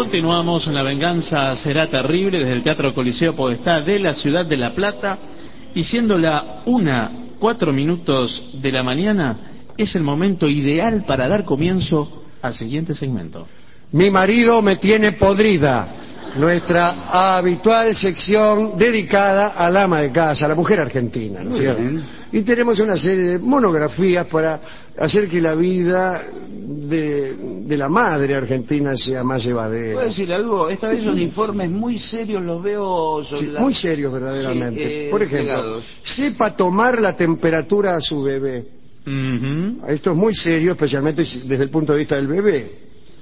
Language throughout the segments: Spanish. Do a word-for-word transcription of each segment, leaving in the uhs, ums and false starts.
Continuamos en La Venganza Será Terrible desde el Teatro Coliseo Podestá de la ciudad de La Plata, y siendo la una, cuatro minutos de la mañana, es el momento ideal para dar comienzo al siguiente segmento. Mi marido me tiene podrida, nuestra habitual sección dedicada al ama de casa, a la mujer argentina, ¿no es cierto? Y tenemos una serie de monografías para hacer que la vida de, de la madre argentina sea más llevadera. ¿Puedo decir algo? Esta vez son informes muy serios, los veo sobre Sí, la... muy serios verdaderamente. Sí, eh, Por ejemplo, pegados. sepa tomar la temperatura a su bebé. Uh-huh. Esto es muy serio, especialmente desde el punto de vista del bebé.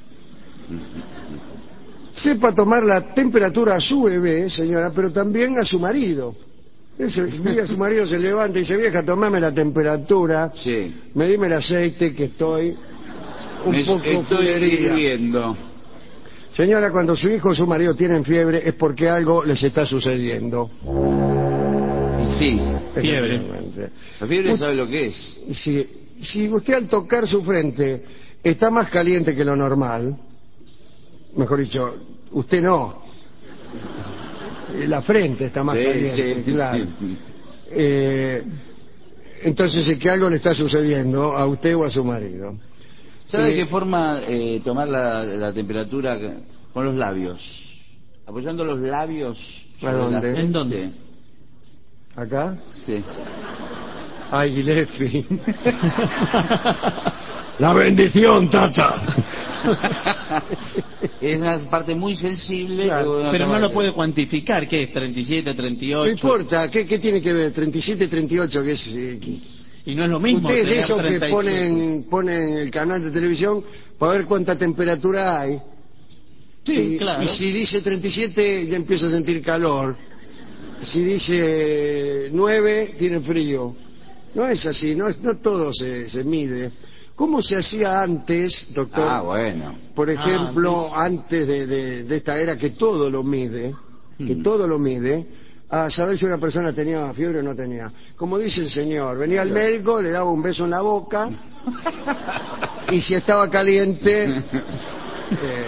Sepa tomar la temperatura a su bebé, señora, pero también a su marido. Ese día su marido se levanta y dice: vieja, tomame la temperatura, Sí. me dime el aceite que estoy un Me poco estoy fulería. hirviendo. Señora, cuando su hijo o su marido tienen fiebre es porque algo les está sucediendo. Y sí, Fiebre. Efectivamente. la fiebre Ut- sabe lo que es. Si, si usted al tocar su frente está más caliente que lo normal, mejor dicho, usted no, la frente está más Sí, caliente, sí, claro. sí. Eh, entonces es que algo le está sucediendo a usted o a su marido. ¿Sabe de Eh, qué forma eh, tomar la, la temperatura? Con los labios. Apoyando los labios ¿A sobre la dónde? frente. ¿En dónde? ¿Acá? Sí. Ay, Gilefi. La bendición, tata. Es una parte muy sensible. Claro, una Pero no toma- lo puede cuantificar. ¿Qué es? ¿treinta y siete, treinta y No ocho? importa, ¿qué, qué tiene que ver? treinta y siete, treinta y ocho, ¿qué es? eh, qué- Y no es lo mismo. Ustedes de tener esos que treinta y siete. ponen, ponen el canal de televisión para ver cuánta temperatura hay. Sí, y, claro. y si dice treinta y siete ya empieza a sentir calor. Si dice nueve tiene frío. No es así, no, es- no todo se, se mide. ¿Cómo se hacía antes, doctor? Ah, bueno. Por ejemplo, Ah, antes de, de- de esta era que todo lo mide, que Mm. todo lo mide, a saber si una persona tenía fiebre o no tenía. Como dice el señor, venía al médico, le daba un beso en la boca, y si estaba caliente, eh,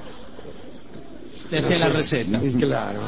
Le no hacía la sé, receta. y claro.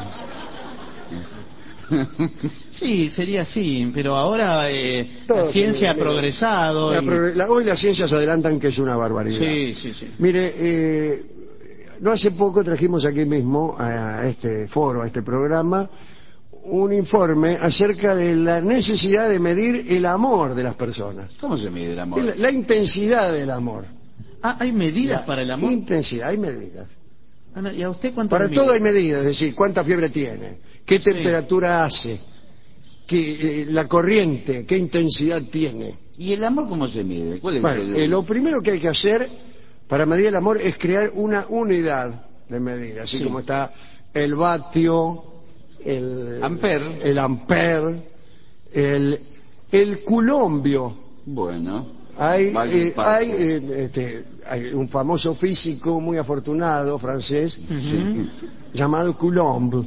Sí, sería así, pero ahora eh, Todo la ciencia ha tiene- progresado. La y... progre- la- hoy las ciencias adelantan que es una barbaridad. Sí, sí, sí. Mire, eh, no hace poco trajimos aquí mismo a este foro, a este programa, un informe acerca de la necesidad de medir el amor de las personas. ¿Cómo se mide el amor? La, la intensidad del amor. Ah, ¿hay medidas La para el amor? Intensidad, hay medidas. Ah, no, ¿y a usted cuánto Para le todo mide? hay medidas, es decir, cuánta fiebre tiene, qué Sí. temperatura hace, qué, eh, la corriente, qué intensidad tiene. ¿Y el amor cómo se mide? ¿Cuál es Bueno, el- eh, lo primero que hay que hacer para medir el amor es crear una unidad de medida, así Sí. como está el vatio, el Amper. el amper, el, el culombio. Bueno. Hay, Vaya eh, parte. hay, eh, este, hay un famoso físico muy afortunado francés Ujú. llamado Coulomb,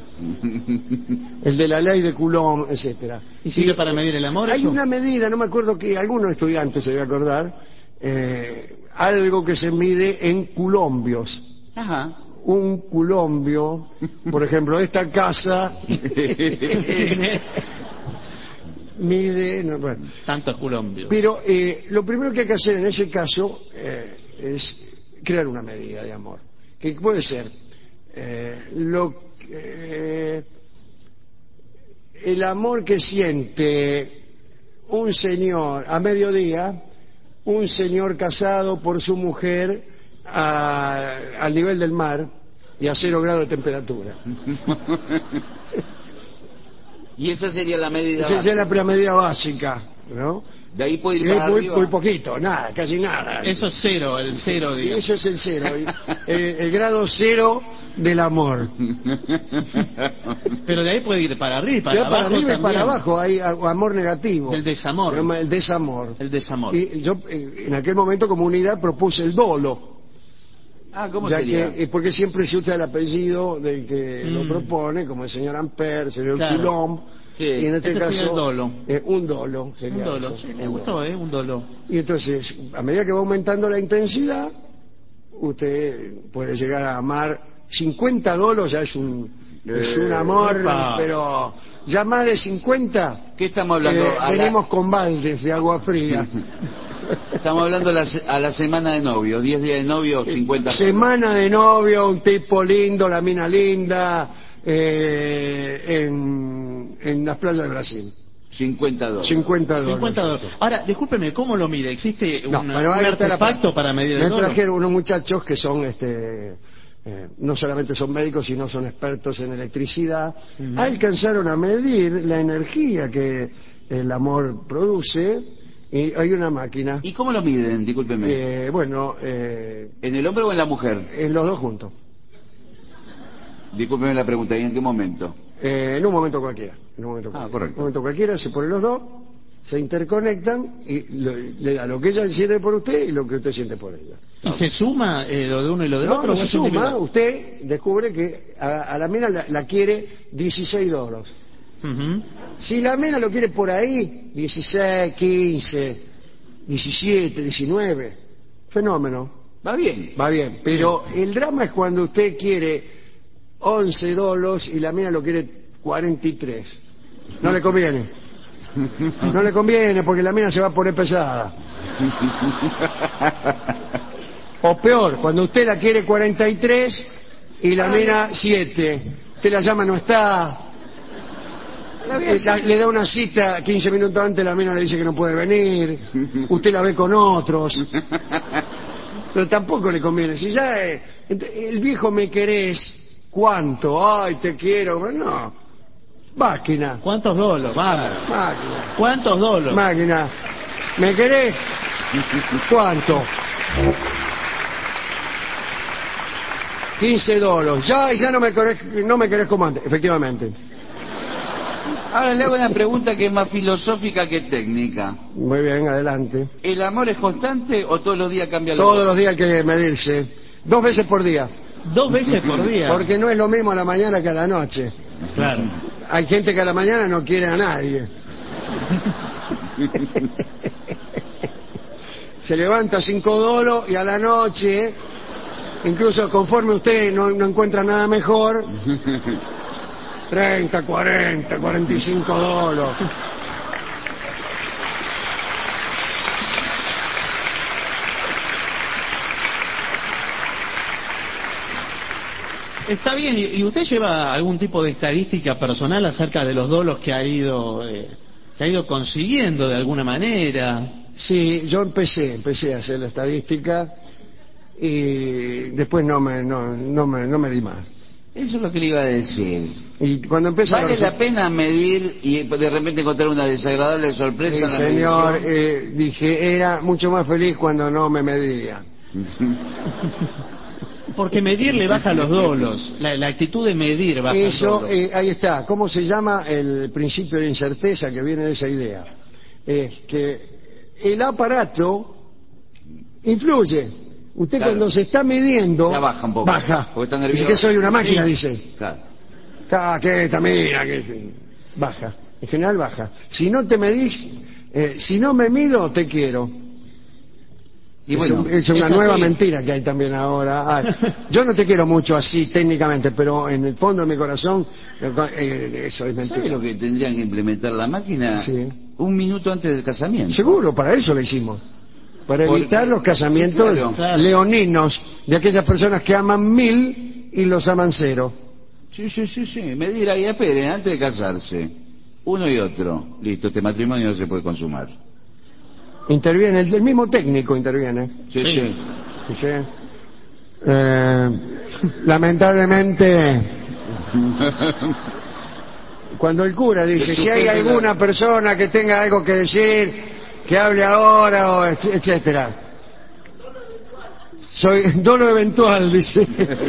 el de la ley de Coulomb, etcétera. ¿Y sirve para medir el amor Hay eso? una medida, no me acuerdo que algunos estudiantes se debe acordar, eh, algo que se mide en culombios. Ajá. Un culombio, por ejemplo, esta casa mide, no, bueno. Tantos colombios. Pero eh, lo primero que hay que hacer en ese caso eh, es crear una medida de amor, que puede ser eh, lo que- eh, el amor que siente un señor a mediodía, un señor casado por su mujer a- al nivel del mar y a cero grados de temperatura. Y esa sería la medida Esa es la, básica. la medida básica, ¿no? De ahí puede ir Es para muy, arriba. muy poquito, nada, casi nada. Eso es cero, el cero, Y digamos. eso es el cero, el, el grado cero del amor. Pero de ahí puede ir para arriba y para Ya abajo para arriba y también. para abajo hay a- amor negativo. El desamor. Se llama el desamor. El desamor. Y yo eh, en aquel momento como unidad propuse el dolo. Ah, ¿cómo Ya sería? que, eh, porque siempre se usa el apellido del que Mm. lo propone, como el señor Amper, el señor Claro. Coulomb. Sí. Y en este, Este sería caso, el dolo. eh, un dolo. Sería Un dolo, eso, sí, un me dolo. gustó, ¿eh? Un dolo. Y entonces, a medida que va aumentando la intensidad, usted puede llegar a amar. cincuenta dólares ya es un, Eh, es un amor, epa. pero ya más de cincuenta, ¿Qué estamos hablando? eh, A la- venimos con baldes de agua fría. Estamos hablando a la, se- a la semana de novio, diez días de novio, cincuenta. Semana de novio, un tipo lindo, la mina linda, eh, en, en las playas de Brasil. cincuenta dólares. cincuenta dólares. cincuenta dólares. Ahora, discúlpeme, ¿cómo lo mide? ¿Existe No, una- pero un ahí está la artefacto parte. para medir Me el dólar? trajeron unos muchachos que son, este, eh, no solamente son médicos, sino son expertos en electricidad. Ujú. Alcanzaron a medir la energía que el amor produce y hay una máquina. ¿Y cómo lo miden? Discúlpeme. Eh, bueno, eh, ¿En el hombre o en la mujer? en los dos juntos. Discúlpeme la pregunta, ¿y en qué momento? Eh, en un momento cualquiera. En un momento Ah, cualquiera. correcto. En un momento cualquiera se ponen los dos, se interconectan y lo- le da lo que ella siente por usted y lo que usted siente por ella. ¿Y se suma eh, lo de uno y lo del No, otro? no ¿O se es suma, individual? usted descubre que a, a la mina la, la quiere dieciséis dólares. Ujú. Si la mina lo quiere por ahí, dieciséis, quince, diecisiete, diecinueve, fenómeno, Va bien. va bien. Pero el drama es cuando usted quiere once dólares y la mina lo quiere cuarenta y tres. No le conviene. No le conviene porque la mina se va a poner pesada. O peor, cuando usted la quiere cuarenta y tres y la mina siete. Usted la llama, no está. Eh, la- le da una cita quince minutos antes, la mina le dice que no puede venir. Usted la ve con otros. Pero tampoco le conviene. Si ya eh, ent- el viejo me querés, ¿cuánto? Ay, te quiero. Bueno, no. Máquina. ¿Cuántos dólares? Vamos. Máquina. ¿Cuántos dólares? Máquina. ¿Me querés? ¿Cuánto? quince dólares. Ya, ya no me querés, no me querés como antes. Efectivamente. Ahora le hago una pregunta que es más filosófica que técnica. Muy bien, adelante. ¿El amor es constante o todos los días cambia la Todos los días hay que medirse. Dos veces por día. Dos veces por día. Porque no es lo mismo a la mañana que a la noche. Claro. Hay gente que a la mañana no quiere a nadie. Se levanta cinco dolos y a la noche, incluso conforme usted no, no encuentra nada mejor, treinta, cuarenta, cuarenta y cinco dolos. Está bien, ¿y y usted lleva algún tipo de estadística personal acerca de los dolos que ha ido eh, que ha ido consiguiendo de alguna manera? Sí, yo empecé, empecé a hacer la estadística y después no me, no, no me, no me di más. Eso es lo que le iba a decir. Y cuando empieza ¿Vale la pena medir y de repente encontrar una desagradable sorpresa Sí, en la señor, medición? eh, dije, era mucho más feliz cuando no me medía. Porque medir le baja los dolos. La, la actitud de medir baja Eso, los dolos. eh, ahí está. ¿Cómo se llama el principio de incerteza que viene de esa idea? Es que el aparato influye. Usted Claro. cuando se está midiendo... Ya baja un poco. Baja. Porque está Dice nervioso. que soy una máquina, Sí. dice. Claro. Ah, que esta, mira, que... Baja. En general baja. Si no te medís, eh, si no me mido, te quiero. Y es, bueno, un- es una es nueva así. mentira que hay también ahora. Ah, yo no te quiero mucho así técnicamente, pero en el fondo de mi corazón eh, eso es mentira. ¿sabe lo que tendrían que implementar la máquina? Sí. Un minuto antes del casamiento. Seguro, para eso lo hicimos. Para Porque- evitar los casamientos Claro. Claro. leoninos de aquellas personas que aman mil y los aman cero. Sí, sí, sí, sí. Medir ahí, esperen, antes de casarse. Uno y otro. Listo, este matrimonio no se puede consumar. Interviene, el, el mismo técnico interviene. Sí, Sí. sí. Dice, eh, lamentablemente, cuando el cura dice, Que si hay suspende la- alguna persona que tenga algo que decir, que hable ahora, o et- etcétera. Soy dolo eventual, dice.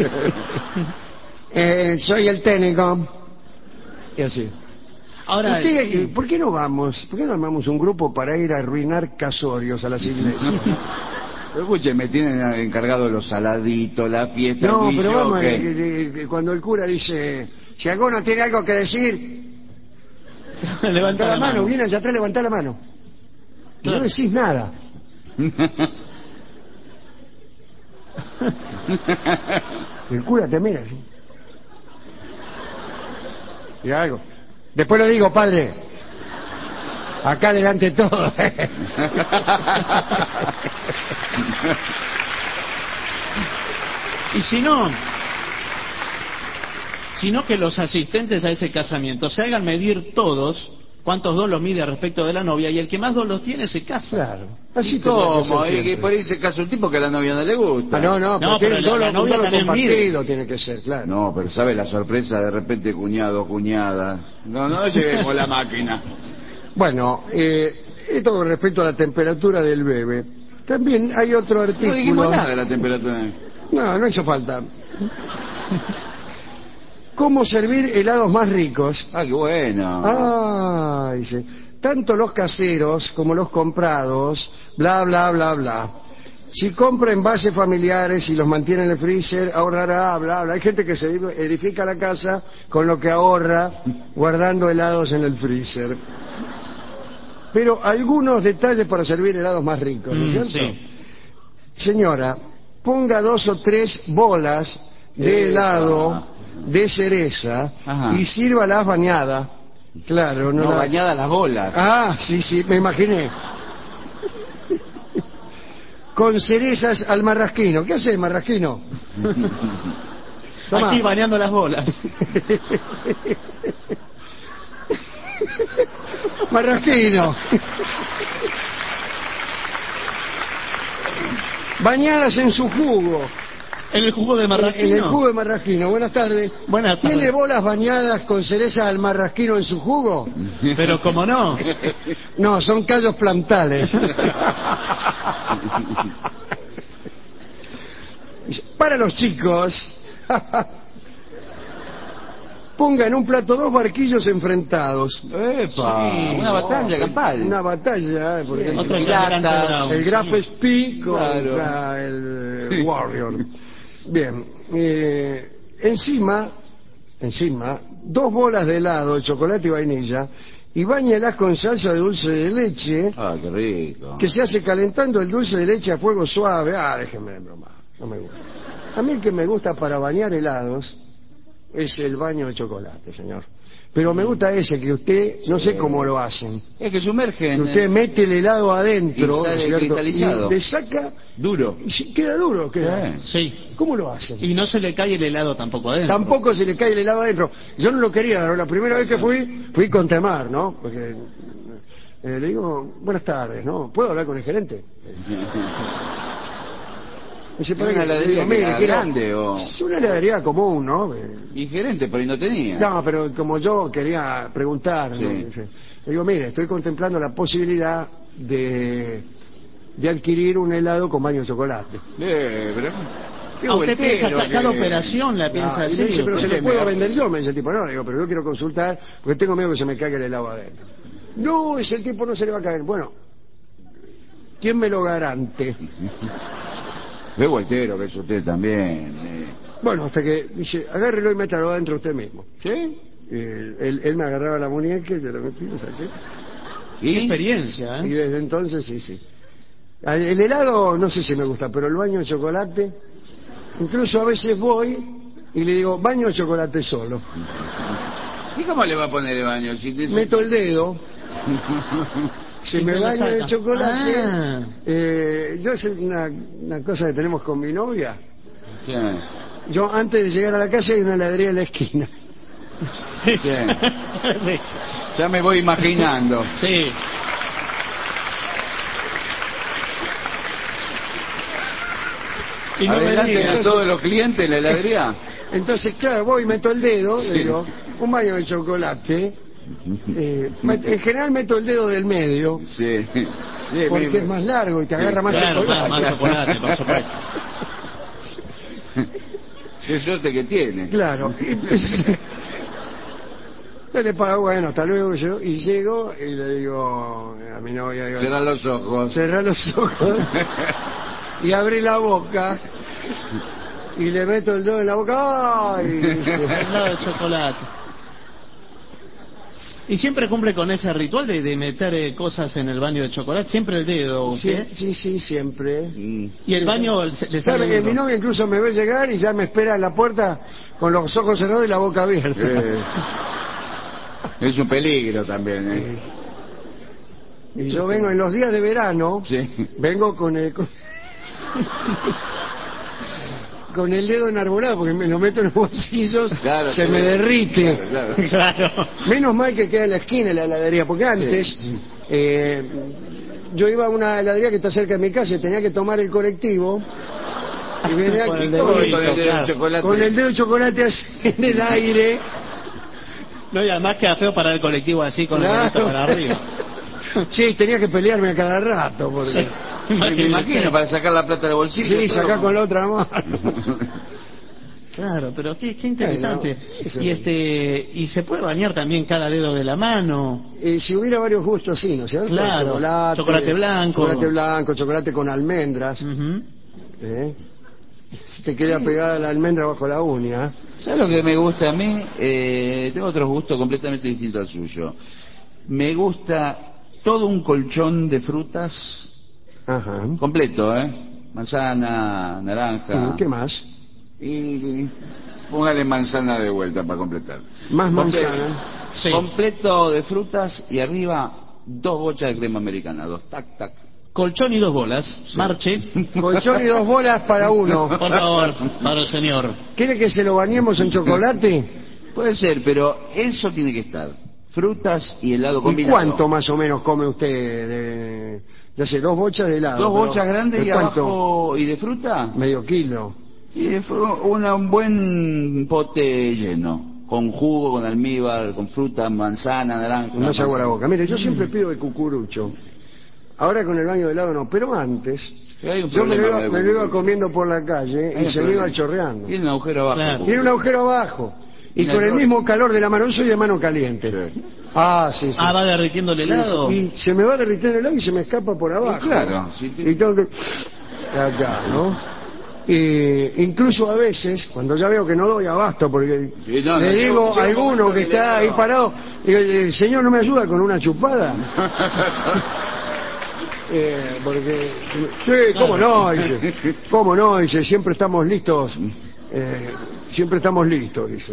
Eh, soy el técnico. Y así. Ahora, Usted, sí. ¿por qué no vamos? ¿Por qué no armamos un grupo para ir a arruinar casorios a las iglesias? Pero escúcheme, tienen encargado los saladitos, la fiesta, No, el pero guillo, vamos, ¿qué? eh, eh, cuando el cura dice, si alguno tiene algo que decir, levanta levanta la mano, viene hacia atrás, levanta la mano. Y Claro. no decís nada. El cura te mira así. Y algo. Después lo digo, padre. Acá delante todo. Y si no, sino que los asistentes a ese casamiento se hagan medir todos cuántos dolos mide respecto de la novia, y el que más dolos tiene se casa. Claro. Así ¿Cómo? Y que por ahí se casa un tipo que a la novia no le gusta. Ah, no, no, No, porque pero el la- dolo, la novia un dolo también compartido tiene que ser, claro. No, pero ¿sabe la sorpresa? De repente cuñado, cuñada. No, no lleguemos la máquina. Bueno, eh, esto con respecto a la temperatura del bebé. También hay otro No artículo. dijimos nada de la temperatura. No, no hizo falta. ¿Cómo servir helados más ricos? Ah, qué bueno. Ah, dice. Tanto los caseros como los comprados, bla, bla, bla, bla. Si compra envases familiares y los mantiene en el freezer, ahorrará, bla, bla. Hay gente que se edifica la casa con lo que ahorra guardando helados en el freezer. Pero algunos detalles para servir helados más ricos, ¿no es Mm, cierto? sí. Señora, ponga dos o tres bolas de Epa. helado de cereza Ajá. y sírvalas bañadas. Claro, no, No, la- bañadas las bolas. Ah, sí, sí, me imaginé. Con cerezas al marrasquino. ¿Qué hace marrasquino? Tomá. Aquí bañando las bolas. Marrasquino. Bañadas en su jugo. En el jugo de marrasquino. En el jugo de marrasquino. Buenas tardes. Buenas tardes. ¿Tiene bolas bañadas con cereza al marrasquino en su jugo? Pero como no. No, son callos plantales. Para los chicos, ponga en un plato dos barquillos enfrentados. Epa, Sí. una batalla campal. Una batalla, porque Sí. el, Otro El integrante Graf- de la- el Graf Spee contra Claro. el Sí. Warrior. Bien, eh, encima, encima, dos bolas de helado de chocolate y vainilla y báñalas con salsa de dulce de leche Ah, qué rico. que se hace calentando el dulce de leche a fuego suave. Ah, déjenme de broma, no me gusta. A mí el que me gusta para bañar helados es el baño de chocolate, señor. Pero me gusta ese que usted, no sé cómo lo hacen. Es que sumergen. Que usted mete el helado adentro, Y sale ¿cierto? cristalizado. Y le saca Duro. y si- queda duro, queda. Sí. Sí. ¿Cómo lo hacen? Y no se le cae el helado tampoco adentro. Tampoco se le cae el helado adentro. Yo no lo quería dar. La primera vez que fui, fui con temor, ¿no? Porque eh, le digo, buenas tardes, ¿no? ¿Puedo hablar con el gerente? Me dice, "¿Para ¿Una qué?". heladería Le digo, que "Mire, era quiero-". grande o...? Es una heladería común, ¿no? Eh, Y gerente, por ahí no tenía. No, pero como yo quería preguntar, ¿no? Sí. Dice, le digo, mire, estoy contemplando la posibilidad de, de adquirir un helado con baño de chocolate. Eh, pero... Qué A usted piensa, vueltero cada, cada que- operación la piensa Ah, y así. me dice, pero se usted. lo puedo vender yo, me dice el tipo. No, le digo, pero yo quiero consultar porque tengo miedo que se me caiga el helado adentro. No, ese tipo no se le va a caer. Bueno, ¿quién me lo garante? Qué vueltero que es usted también. eh. Bueno, hasta que dice, agárrelo y métalo adentro usted mismo. ¿Sí? Y él, él me agarraba la muñeca y yo lo metí, lo saqué. Qué ¿Y? experiencia, Y ¿eh? desde entonces, sí, sí. El helado, no sé si me gusta, pero el baño de chocolate, incluso a veces voy y le digo, baño de chocolate solo. ¿Y cómo le va a poner el baño? Si te- Meto el dedo, se Y me se lo baña de saca. chocolate. Ah. Eh, yo es una, una cosa que tenemos con mi novia. Sí. Yo antes de llegar a la casa hay una heladería en la esquina. Sí. Sí. Sí. Ya me voy imaginando. Sí. Y no me Adelante diga. de todos los clientes en la heladería. Entonces, claro, voy y meto el dedo, Sí. le digo, un baño de chocolate. Eh, met- en general meto el dedo del medio, Sí. Sí, porque me- es más largo y te agarra más Claro, chocolate. más, más chocolate, por supuesto. Qué suerte que tiene. Claro. Entonces, yo le pago, bueno, hasta luego yo, y llego y le digo a mi novia, digo, Cerrar los ojos. cerrá los ojos y abrí la boca y le meto el dedo en la boca. ¡Ay! Dice, Helado de chocolate. Y siempre cumple con ese ritual de, de meter eh, cosas en el baño de chocolate, siempre el dedo, Sí, ¿usted? sí, sí, siempre. Mm. Y el baño le Sabe sale que mi duro. novia incluso me ve llegar y ya me espera en la puerta con los ojos cerrados y la boca abierta. Eh, es un peligro también, ¿eh? Y yo vengo en los días de verano, Sí. vengo con el... Con, con el dedo enarbolado, porque me lo meto en los bolsillos, Claro, se sí. me derrite. Claro, claro. Claro. Menos mal que queda en la esquina la heladería, porque antes Sí. eh, yo iba a una heladería que está cerca de mi casa y tenía que tomar el colectivo y venía Con el con, dedito, Con el dedo de claro. chocolate. con el dedo de chocolate así en el aire. No, y además queda feo parar el colectivo así con el Claro. dedito para arriba. Sí, tenía que pelearme a cada rato. Porque... Sí. Sí, me imagino, para sacar la plata del bolsillo. Sí, todo. sacá con la otra mano. Claro, pero qué, qué interesante. Bueno, eso. Y este y se puede bañar también cada dedo de la mano. Eh, si hubiera varios gustos, sí, ¿no es cierto? Claro, Chocolate, chocolate blanco. Chocolate blanco, chocolate con almendras. Ujú. ¿eh? Si te queda pegada la almendra bajo la uña. ¿Sabes lo que me gusta a mí? Eh, tengo otros gustos completamente distintos al suyo. Me gusta todo un colchón de frutas Ajá. completo, ¿eh? Manzana, naranja. ¿Qué más? Y, y póngale manzana de vuelta para completar. Más Comple- manzana. Sí. Completo de frutas y arriba dos bochas de crema americana, dos, tac, tac. Colchón y dos bolas. Marche. Colchón y dos bolas para uno. Por favor, para el señor. ¿Quiere que se lo bañemos en chocolate? Puede ser, pero eso tiene que estar. Frutas y helado ¿Y combinado. cuánto más o menos come usted de, ya sé, dos bochas de helado? Dos pero bochas grandes ¿de y cuánto? abajo y de fruta. Medio kilo. Y de fru- una- un buen pote lleno, con jugo, con almíbar, con fruta, manzana, naranja. No se agua la manzana. boca. Mire, yo siempre pido de cucurucho. Ahora con el baño de helado no, pero antes Pero hay un yo me lo, problema iba, con me el lo iba cucurucho. comiendo por la calle Hay y un se me problema. iba chorreando. Tiene un agujero abajo. Claro. Tiene un agujero abajo. Y Tiene con el error. mismo calor de la mano, yo soy de mano caliente. Sí. Ah, sí, sí. Ah, va derritiendo el Sí, helado. sí. Y se me va derritiendo el helado y se me escapa por abajo. Y claro, si te- Y tengo que... Acá, ¿no? Y incluso a veces, cuando ya veo que no doy abasto, porque Sí, no, le no, digo llega- a llega un alguno momento que que le está ahí digo- parado, digo, "Eh, señor, ¿no me ayuda con una chupada?" Eh, porque, sí, cómo no, dice, cómo no, dice, siempre estamos listos, eh, siempre estamos listos, dice.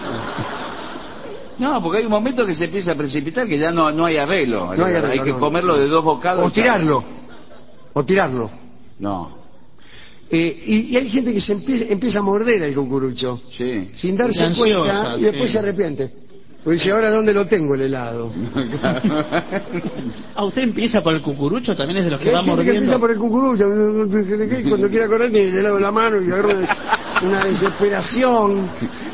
No, porque hay un momento que se empieza a precipitar que ya no, no hay arreglo. No hay arreglo, que no. comerlo de dos bocados. O tirarlo, o tirarlo. No, Eh, y, y hay gente que se empieza, empieza a morder el cucurucho, sí. sin darse Ansiosa, cuenta, y después sí. se arrepiente. Pues dice, ¿ahora dónde lo tengo el helado? Ah, usted empieza por el cucurucho, también es de los que Hay va gente que mordiendo. empieza por el cucurucho, cuando quiere correr tiene el helado en la mano y agarra una desesperación.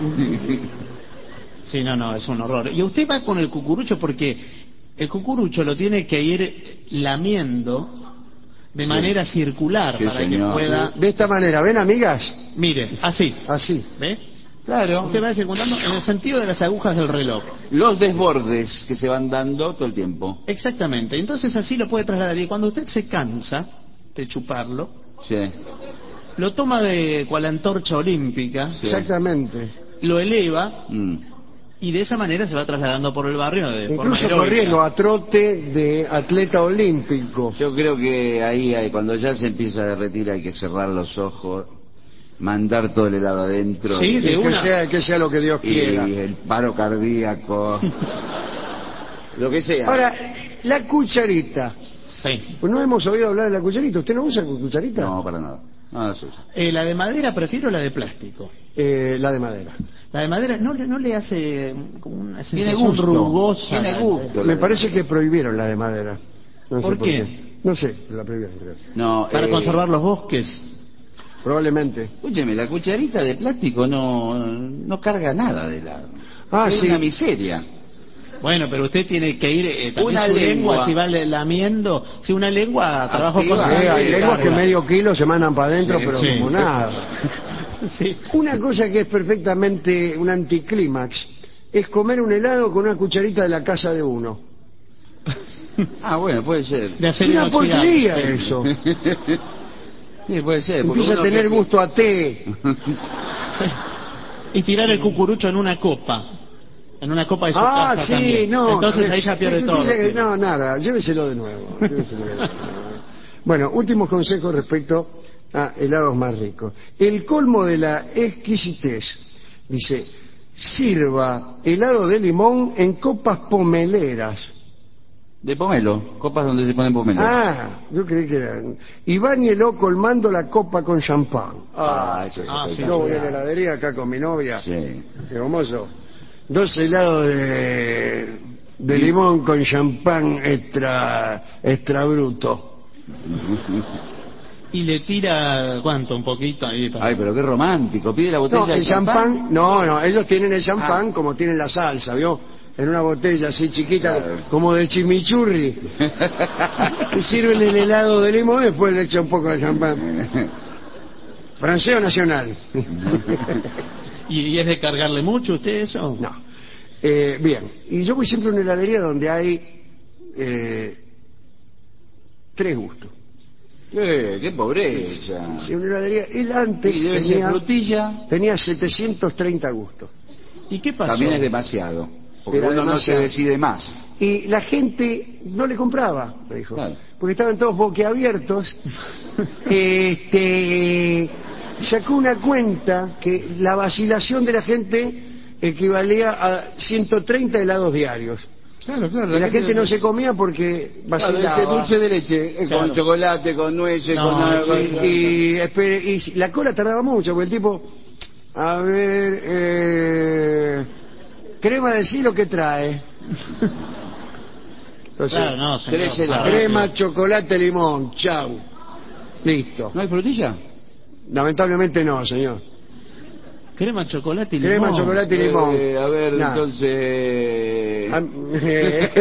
Sí, no, no, es un horror. Y usted va con el cucurucho porque el cucurucho lo tiene que ir lamiendo de Sí. manera circular Sí, para señor. que pueda... De esta manera, ¿ven, amigas? Mire, así, Así. ¿ve? Claro. Usted va circulando en el sentido de las agujas del reloj. Los desbordes que se van dando todo el tiempo. Exactamente. Entonces así lo puede trasladar. Y cuando usted se cansa de chuparlo, Sí. lo toma de cual antorcha olímpica, Sí. Exactamente. lo eleva Mm. y de esa manera se va trasladando por el barrio de forma Incluso heroica. corriendo a trote de atleta olímpico. Yo creo que ahí, hay- cuando ya se empieza a derretir, hay que cerrar los ojos, mandar todo el helado adentro. Sí, y, de Y que una. sea, que sea lo que Dios y quiera. el paro cardíaco. Lo que sea. Ahora, la cucharita. Sí. Pues no hemos oído hablar de la cucharita. ¿Usted no usa cucharita? No, para nada. Nada suyo. Eh, la de madera prefiero la de plástico. Eh, la de madera. La de madera no, le- no le hace como una Tiene sensación gusto. rugosa. Tiene la- gusto. Me parece que prohibieron la de madera. No sé ¿Por qué? No sé, la prohibieron, creo. No, Para eh, conservar los bosques. Probablemente. Escúcheme, la cucharita de plástico no, no carga nada de helado. Ah, es sí. una miseria. Bueno, pero usted tiene que ir eh, también Una su lengua. lengua, si va le- lamiendo, si una lengua, trabajo Activa. con Sí, hay sí, lenguas que carga. medio kilo se mandan para adentro, Sí, pero sí. como nada. Sí. Una cosa que es perfectamente un anticlímax es comer un helado con una cucharita de la casa de uno. Ah, bueno, puede ser. De Es acero una inoxidable, porquería sí. eso. Sí, puede ser. porque Empieza a uno tener que- gusto a té. Sí. Y tirar el cucurucho en una copa. En una copa de su Ah, casa sí, también. no. Entonces ahí ya pierde todo. Que, no, nada, lléveselo de nuevo. Lléveselo de nuevo. Bueno, últimos consejos respecto a helados más ricos. El colmo de la exquisitez. Dice, sirva helado de limón en copas pomeleras. De pomelo, copas donde se ponen pomelo. Ah, yo creí que eran. Y báñelo colmando la copa con champán. Ah, eso es Ah, sí, Yo voy sí. a la heladería acá con mi novia. Sí. Digo, mozo, dos helados de, de limón con champán extra, extra bruto. Y le tira, ¿cuánto? Un poquito ahí. Para... Ay, pero qué romántico. Pide la botella No, el de champán. champán, no, no, ellos tienen el champán Ah. como tienen la salsa, ¿vio? En una botella así chiquita, Claro. como de chimichurri. Y sirven el helado de limón y después le echa un poco de champán. ¿Francés o nacional? ¿Y, ¿Y es de cargarle mucho usted eso? No. Eh, bien, y yo voy siempre a una heladería donde hay eh, tres gustos. ¿Qué? ¡Qué pobreza! Sí, una heladería, él antes Y debe ser tenía, frutilla. tenía setecientos treinta gustos. ¿Y qué pasó? También es demasiado. Porque Era uno no se demasiado. decide más. Y la gente no le compraba, me dijo, Claro. porque estaban todos boquiabiertos. este, sacó una cuenta que la vacilación de la gente equivalía a ciento treinta helados diarios. Claro, claro. Y la gente no se comía porque Claro, vacilaba. ese dulce de leche, eh, Claro. con chocolate, con nueces, No, con algo. sí, Y, y, espe- y la cola tardaba mucho, porque el tipo, a ver, eh, crema de silo que trae. Entonces, Claro, no, señor. tres helados. Ah, crema, chocolate, limón, chau. Listo. ¿No hay frutilla? Lamentablemente no, señor. Crema, chocolate y limón. Crema, chocolate y limón. Eh, a ver, Nada. entonces... Ah, eh,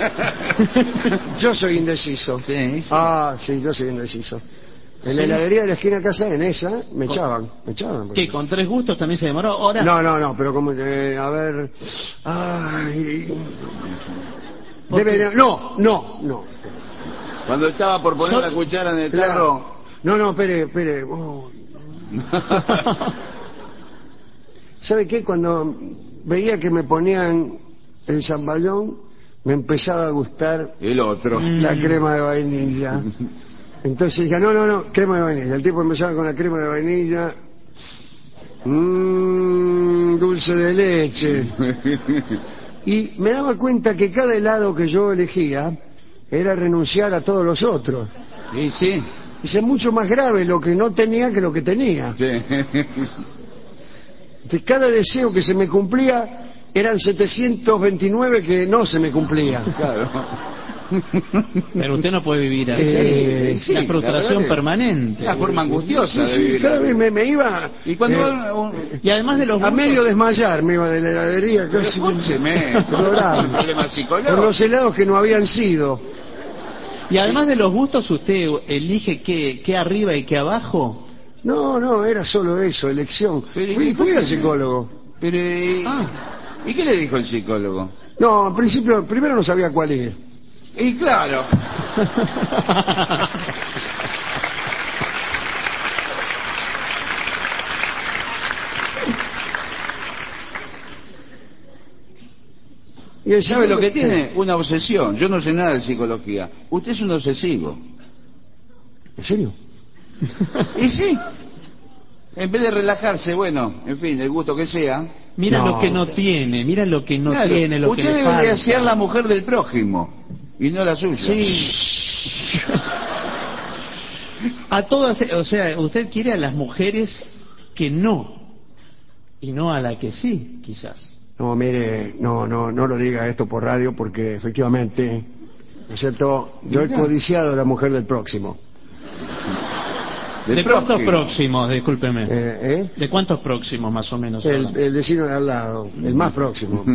yo soy indeciso. Sí, sí. Ah, sí, yo soy indeciso. En Sí. la heladería de la esquina de casa, en esa, me echaban, me echaban. ¿Qué? ¿Con tres gustos también se demoró? Ahora. No, no, no, pero como, eh, a ver... Ay... ¿Por Debe qué? de- no, no, no. Cuando estaba por poner Yo- la cuchara en el Claro. tarro... No, no, espere, espere. Oh. ¿Sabe qué? Cuando veía que me ponían el zamballón, me empezaba a gustar El otro. Mm. la crema de vainilla. Entonces dije, no, no, no, crema de vainilla. El tipo empezaba con la crema de vainilla. Mmm, dulce de leche. Y me daba cuenta que cada helado que yo elegía era renunciar a todos los otros. Sí, sí. Y es mucho más grave lo que no tenía que lo que tenía. Sí. De cada deseo que se me cumplía eran setecientos veintinueve que no se me cumplían. Claro. Pero usted no puede vivir así. Eh, sí, la la frustración verdad es- permanente. La forma angustiosa de Sí, vivir. cada vez me, me iba Y cuando... eh, un- Y además de los a gustos, medio desmayar, me iba de la heladería casi Escúcheme. Un programa. problema por psicológico. los helados que no habían sido. y además de los gustos, usted elige qué, qué arriba y qué abajo. No, no, era solo eso, elección. Pero, ¿y Fui, por fui qué? al psicólogo. Pero, ¿y, Ah. ¿y qué le dijo el psicólogo? No, al principio, primero no sabía cuál ir. Y claro. Y el ¿Sabe lo que psicólogo- tiene? Una obsesión. Yo no sé nada de psicología. Usted es un obsesivo. ¿En serio? Y sí. En vez de relajarse, bueno, en fin, el gusto que sea. Mira No. lo que no tiene, mira lo que no Claro, tiene, lo usted que le debe falta. de ser la mujer del prójimo y no la suya. Sí. A todas, o sea, usted quiere a las mujeres que no, y no a la que sí, quizás. No, mire, no, no, no lo diga esto por radio porque efectivamente, ¿no es cierto? Yo he codiciado a la mujer del próximo. Del ¿De cuántos prójimo. próximos, discúlpeme? Eh, ¿eh? ¿De cuántos próximos más o menos? El, hablan? el vecino de al lado, el más próximo.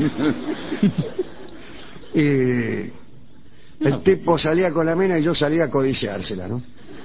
Y el tipo salía con la mina y yo salía a codiciársela, ¿no?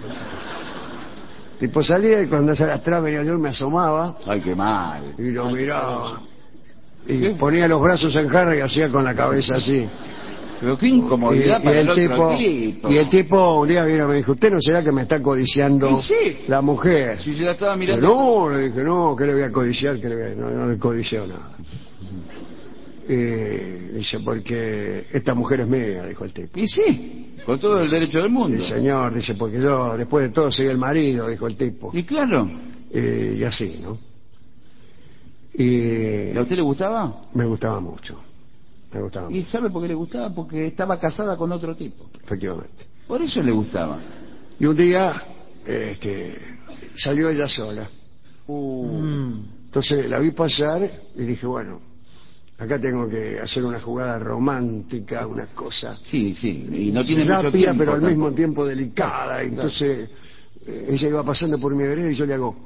El tipo salía y cuando atrás venía yo me asomaba Ay, qué mal. y lo miraba. Y ponía los brazos en jarra y hacía con la cabeza así. Pero qué Y, incomodidad y para el el otro tipo, tipo. y el tipo un día vino y me dijo, ¿usted no será que me está codiciando Y sí. la mujer? Si se la estaba Pero mirando. no, le dije, no, ¿qué le voy a codiciar? ¿Qué le voy a-?" No, no le codicieo nada. Y dice, porque esta mujer es mía, dijo el tipo. Y sí, con todo el derecho del mundo. Sí, señor, dice, porque yo después de todo soy el marido, dijo el tipo. Y claro. Y, y así, ¿no? Y, ¿Y a usted le gustaba? Me gustaba mucho. Me gustaba ¿Y mucho. sabe por qué le gustaba? Porque estaba casada con otro tipo. Efectivamente. Por eso le gustaba. Y un día este, salió ella sola. Uh. Mm. Entonces la vi pasar y dije, bueno, acá tengo que hacer una jugada romántica, una cosa Sí, sí. Y no tiene mucho rápida, tiempo pero al mismo tampoco. tiempo delicada. Claro, Entonces eh, ella iba pasando por mi vereda y yo le hago...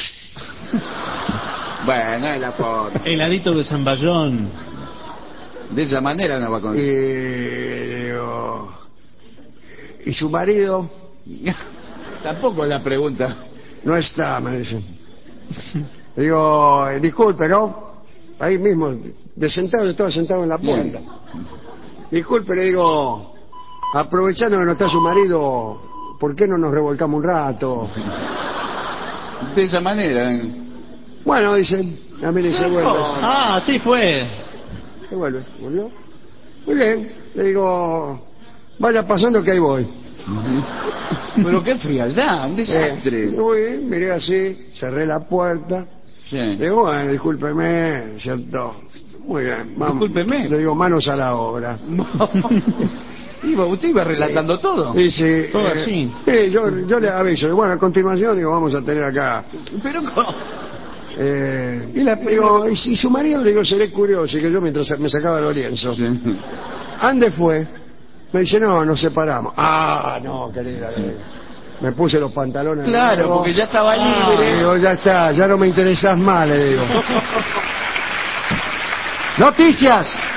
Bueno, es la forma. Heladito de Zamballón. De esa manera no va con... Y le digo... ¿Y su marido? Tampoco es la pregunta. No está, me dice. Le digo, eh, disculpe, ¿no? Ahí mismo, de sentado, yo estaba sentado en la puerta. Bien. Disculpe, le digo, aprovechando que no está su marido, ¿por qué no nos revolcamos un rato? De esa manera. Bueno, dice, a mí le dice, vuelve. Ah, sí fue. Se vuelve, volvió. Muy bien, le digo, vaya pasando que ahí voy. Pero qué frialdad, un desastre. Eh, muy bien, miré así, cerré la puerta. Sí. Le digo, bueno, discúlpeme, ¿cierto? Muy bien, vamos. Discúlpeme. Le digo, manos a la obra. Iba, usted iba relatando todo. Y sí, Todo eh, así. sí, yo, yo le aviso. Y bueno, a continuación, digo, vamos a tener acá. Pero ¿cómo? Eh, Y la digo, ¿y si su marido? Le digo, seré curioso. Y que yo mientras me sacaba los lienzos. Sí. ¿Ande fue? Me dice, no, nos separamos. Ah, no, querida. le digo. Me puse los pantalones. Claro, nuevos. porque ya estaba Ah, libre. le digo, ya está, ya no me interesás más, le digo. Noticias.